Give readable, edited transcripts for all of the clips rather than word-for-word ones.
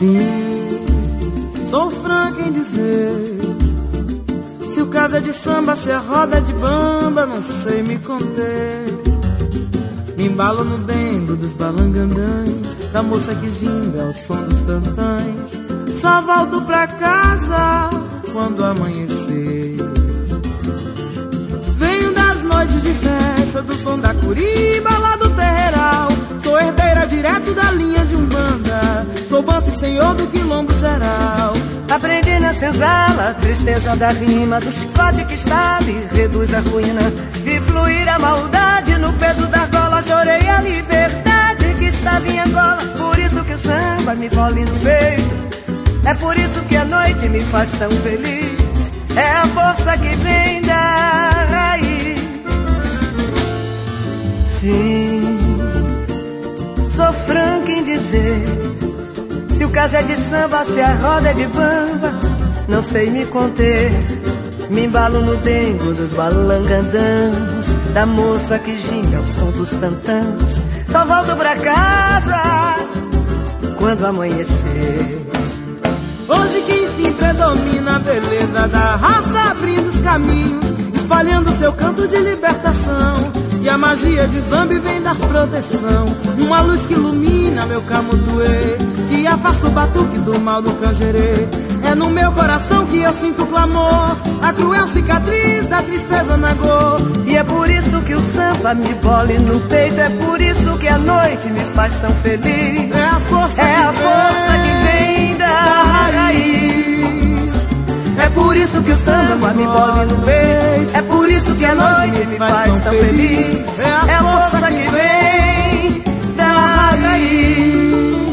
Sim, sou franco em dizer, se o caso é de samba, se a roda é de bamba, não sei me conter. Me embalo no dengo dos balangandãs, da moça que ginga ao som dos tantãs. Só volto pra casa quando amanhecer. Venho das noites de festa, do som da curiba lá do terreiral. Sou herdeira direto da linha de Umbanda, sou banto e senhor do quilombo geral. Aprendi na senzala a tristeza da rima, do chicote que estala e reduz a ruína. Vi fluir a maldade no peso da gola, chorei a liberdade que estava em Angola. Por isso que o samba me bole no peito, é por isso que a noite me faz tão feliz. É a força que vem da raiz. Sim, sou franco em dizer, se o caso é de samba, se a roda é de bamba, não sei me conter. Me embalo no dengo dos balangandãs, da moça que ginga ao som dos tantãs. Só volto pra casa quando amanhecer. Hoje que enfim predomina a beleza da raça, abrindo os caminhos, espalhando seu canto de libertação. E a magia de Zambi vem dar proteção, uma luz que ilumina meu camutuê, que afasta o batuque do mal do canjerê. É no meu coração que eu sinto o clamor, a cruel cicatriz da tristeza na dor. E é por isso que o samba me bole no peito, é por isso que a noite me faz tão feliz. É a força, que vem da raiz. É por isso que o samba me bole no peito, é por isso que a noite me faz tão feliz. É a força que vem da raiz.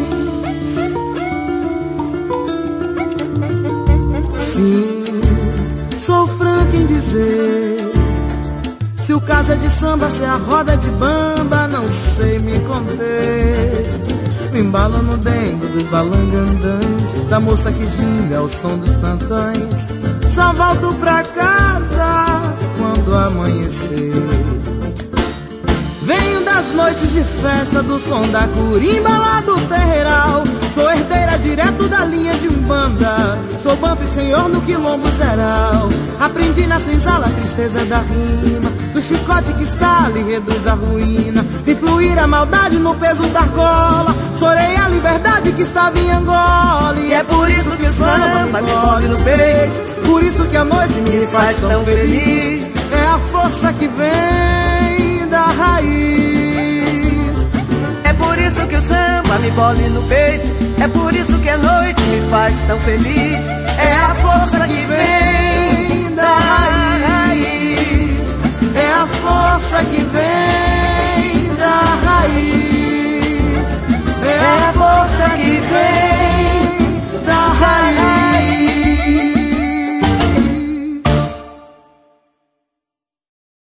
Sim, sou franco em dizer, se o caso é de samba, se a roda é de bamba, não sei me conter. Me embalo no dengo dos balangandãs, da moça que ginga ao som dos tantãs. Só volto pra casa quando amanhecer. Venho das noites de festa, do som da curimba lá do terreiral. Sou herdeira direto da linha de Umbanda, sou banto e senhor no quilombo geral. Aprendi na senzala a tristeza da rima, do chicote que estala e reduz a ruína. Vi fluir a maldade no peso da argola, chorei a liberdade que estava em Angola. E é por isso que o samba me bole no peito, por isso que a noite me faz tão feliz. É a força que vem da raiz. É por isso que o samba me bole no peito, é por isso que a noite me faz tão feliz. É a força que